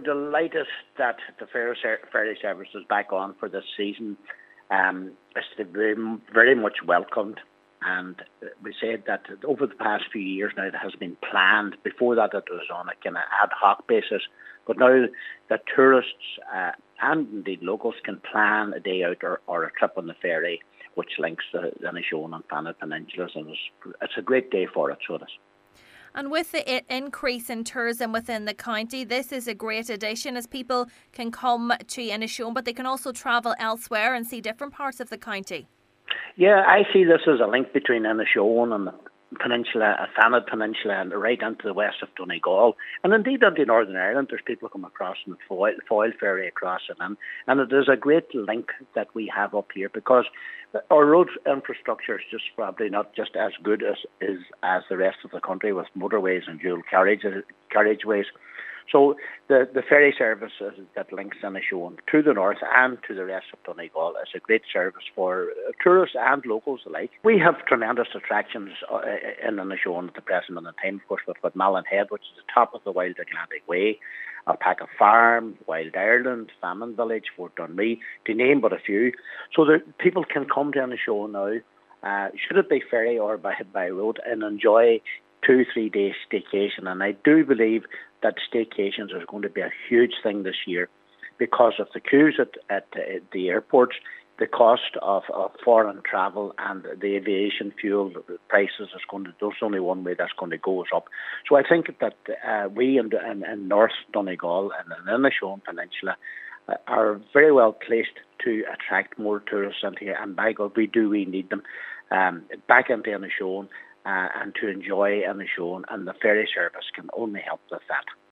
delighted that the ferry service is back on for this season. It's very, very much welcomed. And we said that over the past few years now it has been planned. Before that it was on a kind of ad hoc basis. But now that tourists and indeed locals can plan a day out or a trip on the ferry, which links the Inishowen and Fannet Peninsulas, and it's a great day for it, so it is. And with the increase in tourism within the county, this is a great addition as people can come to Inishowen, but they can also travel elsewhere and see different parts of the county. Yeah, I see this as a link between Inishowen and the peninsula, Fannet Peninsula, and right into the west of Donegal. And indeed into Northern Ireland, there's people come across in the Foyle ferry across it. And it is a great link that we have up here because our road infrastructure is just probably not just as good as the rest of the country with motorways and dual carriageways. So the ferry service that links Inishowen to the north and to the rest of Donegal is a great service for tourists and locals alike. We have tremendous attractions in Inishowen at the present moment in time. Of course, we've got Malin Head, which is the top of the Wild Atlantic Way, Alpaca Farm, Wild Ireland, Famine Village, Fort Dunmee, to name but a few. So that people can come to Inishowen now, should it be ferry or by road, and enjoy 2-3 days staycation. And I do believe that staycations are going to be a huge thing this year because of the queues at the airports, the cost of foreign travel, and the aviation fuel prices there's only one way that's going to go is up. So I think that we in North Donegal and in the Inishowen Peninsula are very well placed to attract more tourists into here, and by God, we need them back into Inishowen and to enjoy Inishowen, and the ferry service can only help with that.